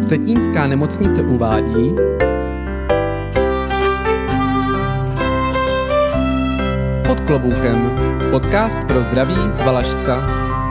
Vsetínská nemocnice uvádí Pod kloboukem, podcast pro zdraví z Valašska.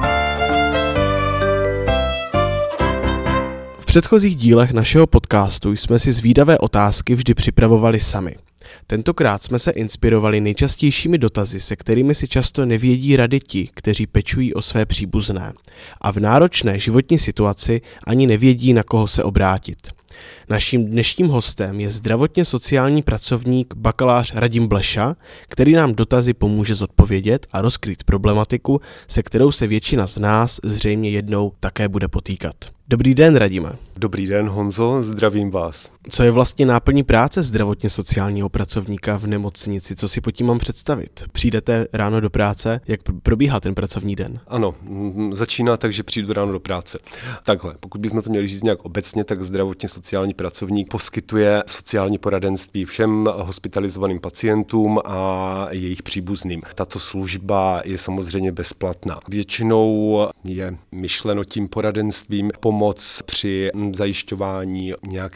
V předchozích dílech našeho podcastu jsme si zvídavé otázky vždy připravovali sami. Tentokrát jsme se inspirovali nejčastějšími dotazy, se kterými si často nevědí rady ti, kteří pečují o své příbuzné. A v náročné životní situaci ani nevědí, na koho se obrátit. Naším dnešním hostem je zdravotně sociální pracovník bakalář Radim Bleša, který nám dotazy pomůže zodpovědět a rozkrýt problematiku, se kterou se většina z nás zřejmě jednou také bude potýkat. Dobrý den, Radime. Dobrý den, Honzo, zdravím vás. Co je vlastně náplní práce zdravotně sociálního pracovníka v nemocnici? Co si pod tím mám představit? Přijdete ráno do práce, jak probíhá ten pracovní den? Ano, začíná tak, že přijdu ráno do práce. Takhle, pokud bychom to měli říct nějak obecně, tak zdravotně sociální pracovník poskytuje sociální poradenství všem hospitalizovaným pacientům a jejich příbuzným. Tato služba je samozřejmě bezplatná. Většinou je myšleno tím poradenstvím pomoc při zajišťování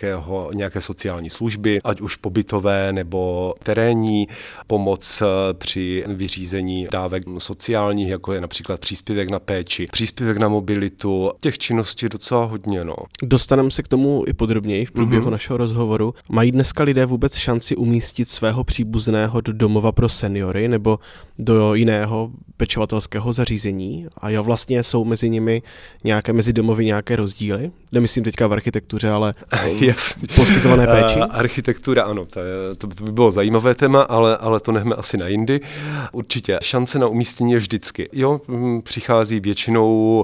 nějaké sociální služby, ať už pobytové nebo terénní, pomoc při vyřízení dávek sociálních, jako je například příspěvek na péči, příspěvek na mobilitu. Těch činností je docela hodně. Dostaneme se k tomu i podrobněji v průběhu našeho rozhovoru. Mají dneska lidé vůbec šanci umístit svého příbuzného do domova pro seniory nebo do jiného pečovatelského zařízení? A jo, vlastně jsou mezi nimi mezi domovy nějaké rozdíly? Nemyslím teďka v architektuře, ale v poskytované péči? Architektura, ano, to by bylo zajímavé téma, ale to nechme asi na jindy. Určitě, šance na umístění je vždycky. Jo, přichází většinou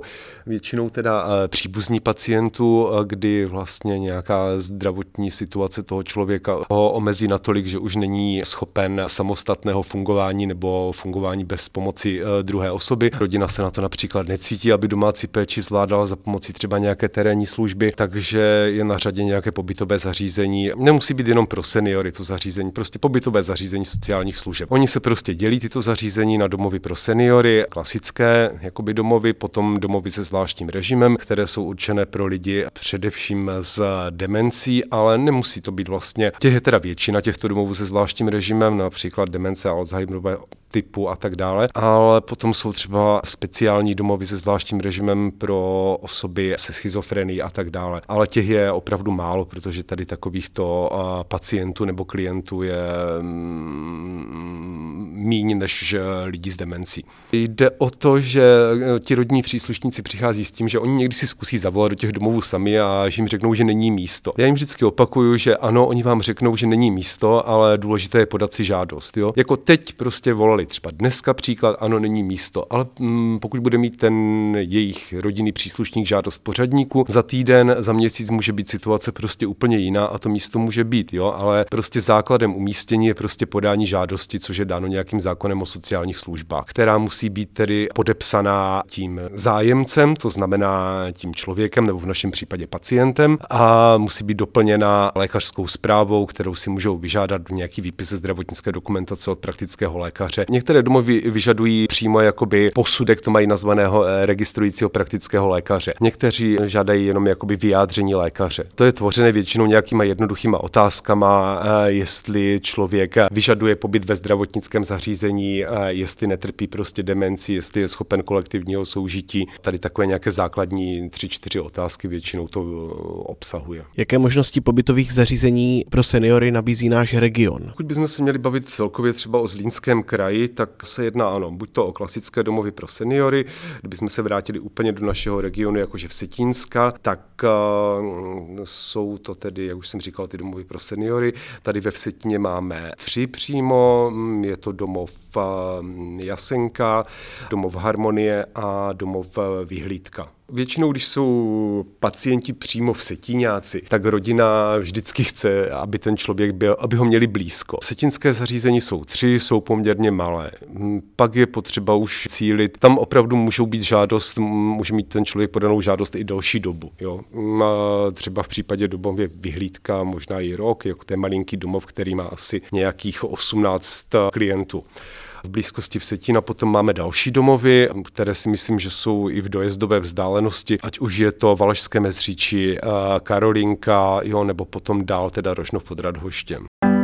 teda příbuzní pacientů, kdy vlastně nějaká zdravotní situace toho člověka ho omezí natolik, že už není schopen samostatného fungování nebo fungování bez pomoci druhé osoby. Rodina se na to například necítí, aby domácí péči zvládala za pomocí třeba nějaké terénní služby, takže je na řadě nějaké pobytové zařízení. Nemusí být jenom pro seniory to zařízení, prostě pobytové zařízení sociálních služeb. Oni se prostě dělí tyto zařízení na domovy pro seniory, klasické jakoby domovy, potom domovy se zvláštním režimem, které jsou určené pro lidi především s demencí, ale nemusí to být vlastně. Těch je teda většina těchto domovů se zvláštním režimem, například demence, Alzheimerové typu a tak dále, ale potom jsou třeba speciální domovy se zvláštním režimem pro osoby se schizofrenií a tak dále. Ale těch je opravdu málo, protože tady takovýchto pacientů nebo klientů je míň než lidi s demencí. Jde o to, že ti rodinní příslušníci přichází s tím, že oni někdy si zkusí zavolat do těch domovů sami a že jim řeknou, že není místo. Já jim vždycky opakuju, že ano, oni vám řeknou, že není místo, ale důležité je podat si žádost. Jo? Jako teď prostě volali třeba dneska příklad, ano, není místo, ale pokud bude mít ten jejich rodinný příslušník žádost pořadníku, za týden, za měsíc může být situace prostě úplně jiná a to místo může být, jo, ale prostě základem umístění je prostě podání žádosti, což je dáno nějakým zákonem o sociálních službách, která musí být tedy podepsaná tím zájemcem, to znamená tím člověkem nebo v našem případě pacientem a musí být doplněna lékařskou zprávou, kterou si můžou vyžádat nějaký výpis ze zdravotnické dokumentace od praktického lékaře. Některé domovy vyžadují přímo jakoby posudek, to mají nazvaného registrujícího praktického lékaře. Někteří žádají jenom jakoby vyjádření lékaře. To je tvořené většinou nějakýma jednoduchýma otázkama, jestli člověk vyžaduje pobyt ve zdravotnickém zařízení, jestli netrpí prostě demenci, jestli je schopen kolektivního soužití. Tady takové nějaké základní 3-4 otázky většinou to obsahuje. Jaké možnosti pobytových zařízení pro seniory nabízí náš region? Pokud bychom se měli bavit celkově třeba o Zlínském kraji, tak se jedná buď to o klasické domovy pro seniory, kdybychom se vrátili úplně do našeho regionu, jakože Vsetínska, tak jsou to tedy, jak už jsem říkal, ty domovy pro seniory. Tady ve Vsetíně máme 3 přímo, je to domov Jasenka, domov Harmonie a domov Vyhlídka. Většinou, když jsou pacienti přímo vsetíňáci, tak rodina vždycky chce, aby ten člověk byl, aby ho měli blízko. Vsetínské zařízení jsou 3, jsou poměrně malé. Pak je potřeba už cílit. Tam opravdu může mít ten člověk podanou žádost i delší dobu. Jo. Třeba v případě domově Vyhlídka možná i rok, jako to je malinký domov, který má asi nějakých 18 klientů. V blízkosti Vsetína potom máme další domovy, které si myslím, že jsou i v dojezdové vzdálenosti, ať už je to Valašské Mezříčí, Karolinka, jo, nebo potom dál teda Rožnov pod Radhoštěm.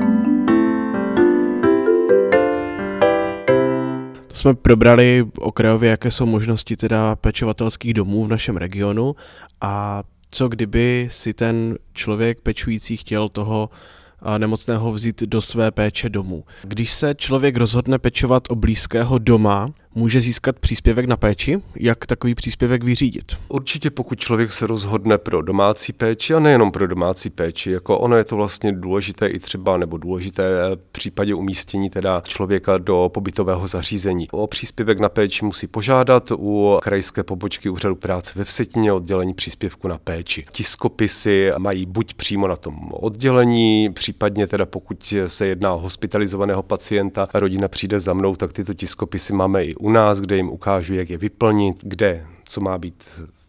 To jsme probrali okrajově, jaké jsou možnosti teda pečovatelských domů v našem regionu a co kdyby si ten člověk pečující chtěl toho nemocného vzít do své péče domů. Když se člověk rozhodne pečovat o blízkého doma, může získat příspěvek na péči? Jak takový příspěvek vyřídit? Určitě pokud člověk se rozhodne pro domácí péči a nejenom pro domácí péči, jako ono je to vlastně důležité i třeba nebo důležité v případě umístění teda člověka do pobytového zařízení. O příspěvek na péči musí požádat u krajské pobočky Úřadu práce ve Vsetíně oddělení příspěvku na péči. Tiskopisy mají buď přímo na tom oddělení, případně teda pokud se jedná o hospitalizovaného pacienta, rodina přijde za mnou, tak tyto tiskopisy máme i u nás, kde jim ukážu, jak je vyplnit, kde, co má být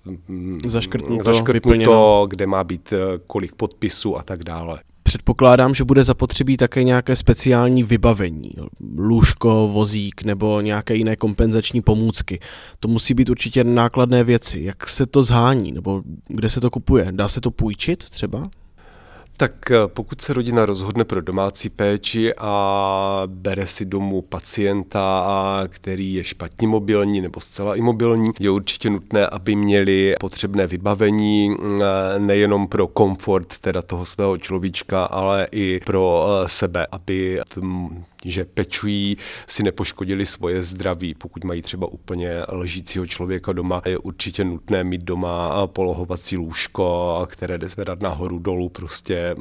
zaškrtnuto, kde má být kolik podpisů a tak dále. Předpokládám, že bude zapotřebí také nějaké speciální vybavení, lůžko, vozík nebo nějaké jiné kompenzační pomůcky. To musí být určitě nákladné věci. Jak se to zhání nebo kde se to kupuje? Dá se to půjčit třeba? Tak pokud se rodina rozhodne pro domácí péči a bere si domů pacienta, který je špatně mobilní nebo zcela imobilní, je určitě nutné, aby měli potřebné vybavení nejenom pro komfort teda toho svého človíčka, ale i pro sebe, aby že pečují, si nepoškodili svoje zdraví. Pokud mají třeba úplně ležícího člověka doma, je určitě nutné mít doma polohovací lůžko, které jde zvedat nahoru dolů, prostě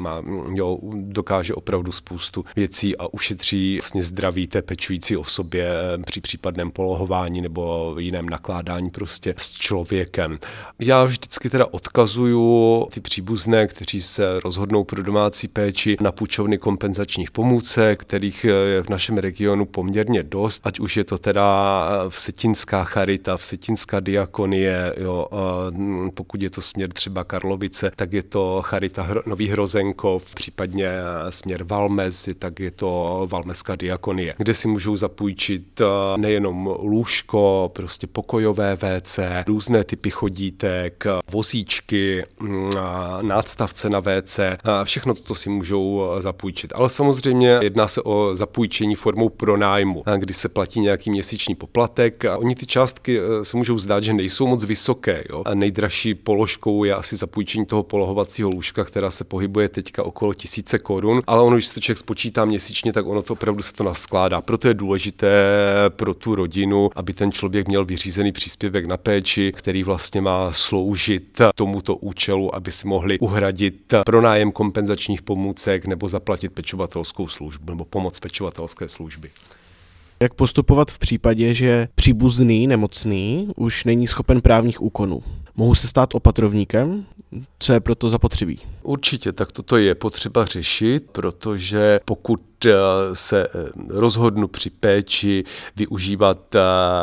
dokáže opravdu spoustu věcí a ušetří vlastně zdraví té pečující osobě při případném polohování nebo jiném nakládání prostě s člověkem. Já vždycky teda odkazuju ty příbuzné, kteří se rozhodnou pro domácí péči, na půjčovny kompenzačních pomůcek, kterých v našem regionu poměrně dost, ať už je to teda Vsetínská charita, Vsetínská diakonie, jo, pokud je to směr třeba Karlovice, tak je to charita Nový Hrozenkov, případně směr Valmez, tak je to Valmezská diakonie, kde si můžou zapůjčit nejenom lůžko, prostě pokojové WC, různé typy chodítek, vozíčky, nástavce na WC, všechno toto si můžou zapůjčit. Ale samozřejmě jedná se o zapůjčení formou pronájmu, kdy se platí nějaký měsíční poplatek a oni ty částky se můžou zdát, že nejsou moc vysoké. Jo? A nejdražší položkou je asi zapůjčení toho polohovacího lůžka, která se pohybuje teďka okolo 1000 korun, ale ono, když se člověk spočítá měsíčně, tak ono to opravdu se to naskládá. Proto je důležité pro tu rodinu, aby ten člověk měl vyřízený příspěvek na péči, který vlastně má sloužit tomuto účelu, aby si mohli uhradit pronájem kompenzačních pomůcek nebo zaplatit pečovatelskou službu nebo pomoc pečovatelské služby. Jak postupovat v případě, že příbuzný nemocný už není schopen právních úkonů? Mohu se stát opatrovníkem? Co je proto zapotřebí? Určitě, tak toto je potřeba řešit, protože pokud se rozhodnu při péči využívat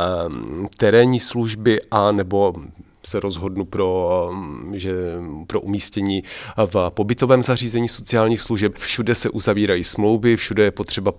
terénní služby a nebo se rozhodnu pro umístění v pobytovém zařízení sociálních služeb. Všude se uzavírají smlouvy, všude je potřeba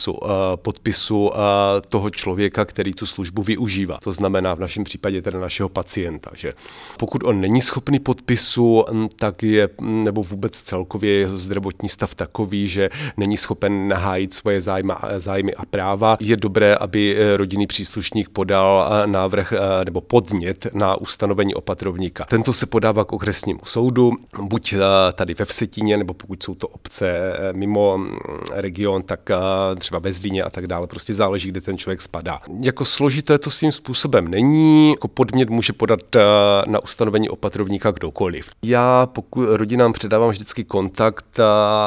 podpisu toho člověka, který tu službu využívá. To znamená v našem případě teda našeho pacienta. Že pokud on není schopný podpisu, tak je, nebo vůbec celkově jeho zdravotní stav takový, že není schopen nahájit svoje zájmy a práva, je dobré, aby rodinný příslušník podal návrh nebo podnět na ustanovení opatrovníka. Tento se podává k okresnímu soudu, buď tady ve Vsetíně, nebo pokud jsou to obce mimo region, tak třeba ve Zlíně a tak dále. Prostě záleží, kde ten člověk spadá. Jako složité to svým způsobem není. Jako podnět může podat na ustanovení opatrovníka kdokoliv. Já pokud rodinám předávám vždycky kontakt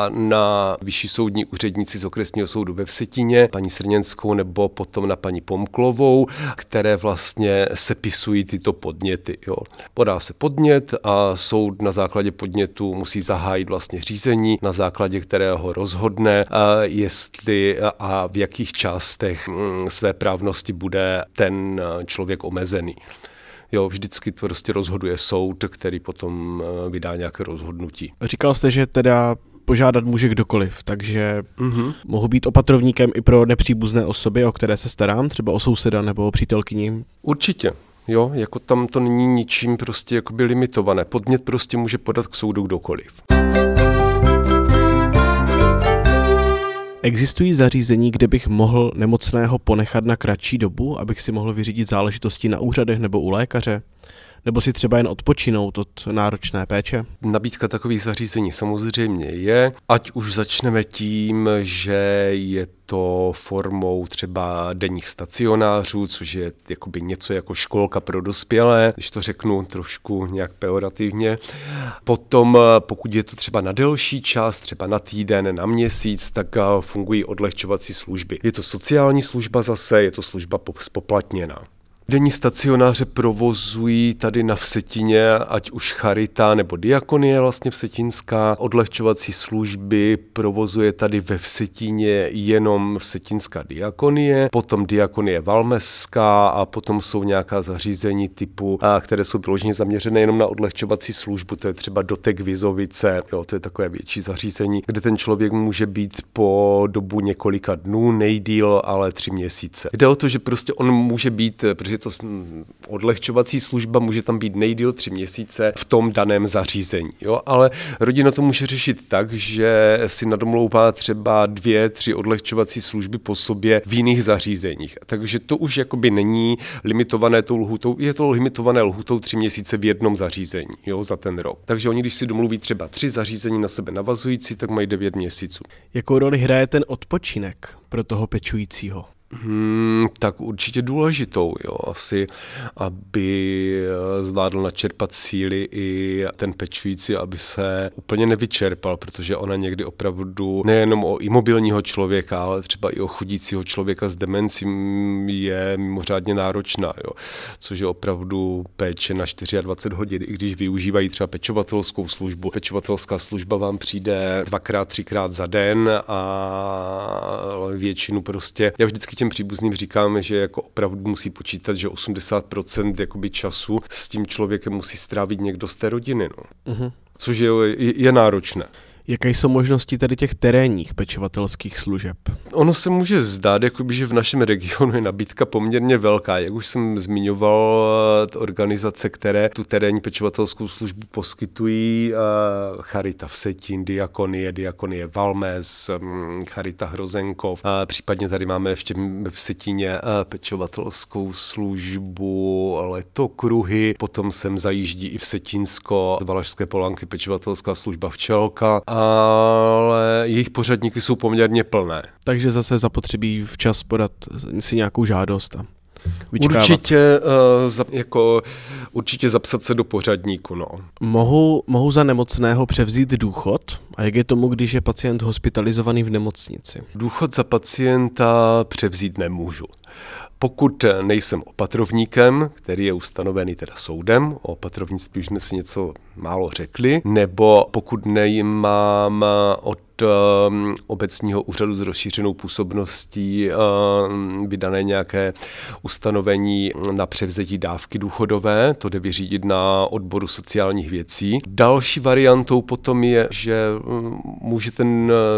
na vyšší soudní úředníci z okresního soudu ve Vsetíně, paní Srněnskou nebo potom na paní Pomklovou, které vlastně sepisují tyto podněty. Jo. Podá se podnět a soud na základě podnětu musí zahájit vlastně řízení, na základě kterého rozhodne, jestli a v jakých částech své právnosti bude ten člověk omezený. Jo, vždycky prostě rozhoduje soud, který potom vydá nějaké rozhodnutí. Říkal jste, že teda požádat může kdokoliv, takže mohu být opatrovníkem i pro nepříbuzné osoby, o které se starám, třeba o souseda nebo o přítelkyni. Určitě. Jo, jako tam to není ničím prostě jakoby limitované. Podnět prostě může podat k soudu kdokoliv. Existují zařízení, kde bych mohl nemocného ponechat na kratší dobu, abych si mohl vyřídit záležitosti na úřadech nebo u lékaře? Nebo si třeba jen odpočinout od náročné péče? Nabídka takových zařízení samozřejmě je, ať už začneme tím, že je to formou třeba denních stacionářů, což je jakoby něco jako školka pro dospělé, když to řeknu trošku nějak pejorativně. Potom, pokud je to třeba na delší čas, třeba na týden, na měsíc, tak fungují odlehčovací služby. Je to sociální služba zase, je to služba spoplatněná. Denní stacionáře provozují tady na Vsetíně, ať už Charita nebo Diakonie vlastně vsetínská. Odlehčovací služby provozuje tady ve Vsetíně jenom Vsetínská Diakonie, potom Diakonie Valmezská a potom jsou nějaká zařízení typu, které jsou vyloženě zaměřené jenom na odlehčovací službu, to je třeba Dotek Vizovice, jo, to je takové větší zařízení, kde ten člověk může být po dobu několika dnů, nejdýl ale 3 měsíce. Jde o to, že prostě on může být, protože to odlehčovací služba může tam být nejdýl 3 měsíce v tom daném zařízení. Jo? Ale rodina to může řešit tak, že si nadomlouvá třeba 2, 3 odlehčovací služby po sobě v jiných zařízeních. Takže to už jakoby není limitované tou lhůtou, je to limitované lhůtou 3 měsíce v jednom zařízení, jo, za ten rok. Takže oni, když si domluví třeba 3 zařízení na sebe navazující, tak mají 9 měsíců. Jakou roli hraje ten odpočinek pro toho pečujícího? Tak určitě důležitou, jo, asi, aby zvládl načerpat síly i ten pečující, aby se úplně nevyčerpal, protože ona někdy opravdu nejenom o imobilního člověka, ale třeba i o chudícího člověka s demencí je mimořádně náročná, jo, což je opravdu péče na 24 hodin, i když využívají třeba pečovatelskou službu. Pečovatelská služba vám přijde 2x, 3x za den a většinu prostě, já vždycky těm příbuzným říkáme, že jako opravdu musí počítat, že 80% jakoby času s tím člověkem musí strávit někdo z té rodiny, no. Což je náročné. Jaké jsou možnosti tady těch terénních pečovatelských služeb? Ono se může zdát, jakoby, že v našem regionu je nabídka poměrně velká. Jak už jsem zmiňoval, organizace, které tu terénní pečovatelskou službu poskytují, Charita Vsetín, Diakonie Valmez, Charita Hrozenkov, případně tady máme ještě v Vsetíně pečovatelskou službu Letokruhy, potom sem zajíždí i Vsetínsko, z Valašské Polanky pečovatelská služba Včelka, ale jejich pořadníky jsou poměrně plné. Takže zase zapotřebí včas podat si nějakou žádost a vyčkávat. Určitě zapsat se do pořadníku. No. Mohu za nemocného převzít důchod? A jak je tomu, když je pacient hospitalizovaný v nemocnici? Důchod za pacienta převzít nemůžu. Pokud nejsem opatrovníkem, který je ustanovený teda soudem, o opatrovnictví už jsme si něco málo řekli, nebo pokud nemám od obecního úřadu s rozšířenou působností vydané nějaké ustanovení na převzetí dávky důchodové, to jde vyřídit na odboru sociálních věcí. Další variantou potom je, že může ten